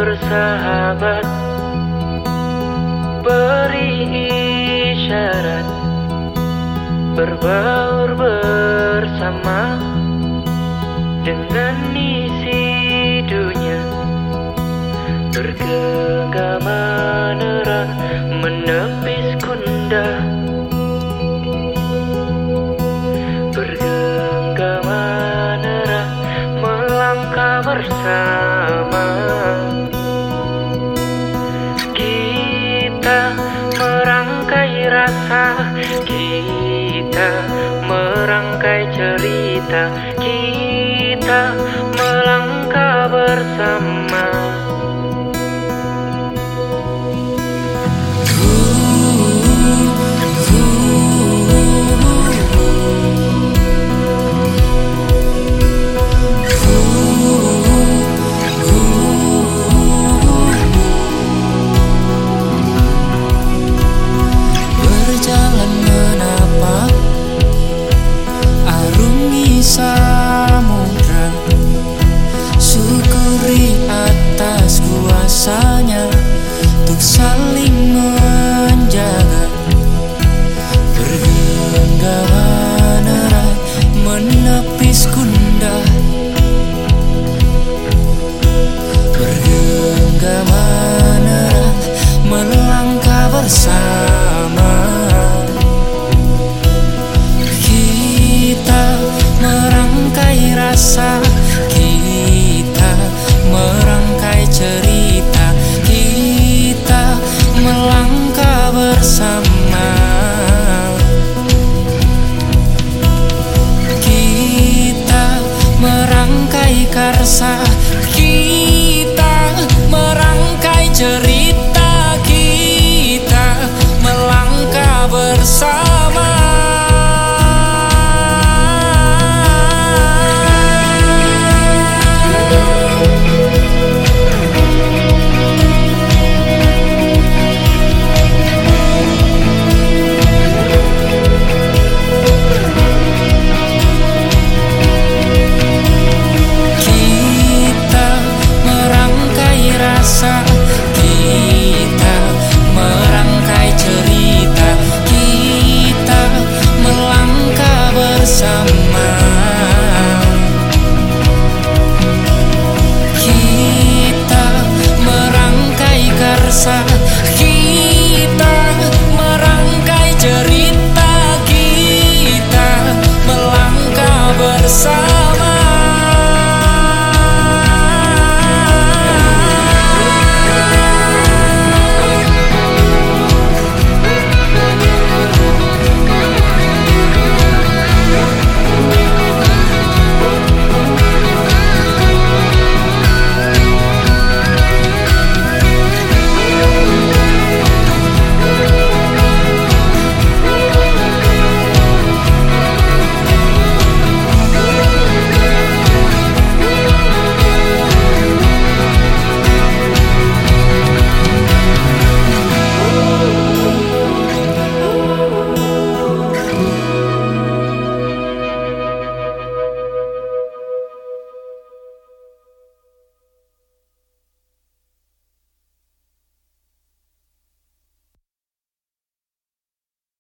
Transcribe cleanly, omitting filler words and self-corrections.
bersahabat, beri isyarat, berbaur bersama dengan isi dunia, bergenggaman erat menepis kundah, bergenggaman erat melangkah bersama. Kita merangkai rasa, kita merangkai cerita, kita melangkah bersama. Samudra, syukuri atas kuasanya untuk saling menjaga, bergenggaman erat menepis kundah, bergenggaman erat melangkah bersama. Kita merangkai rasa, kita merangkai cerita, kita melangkah bersama. Kita merangkai karsa,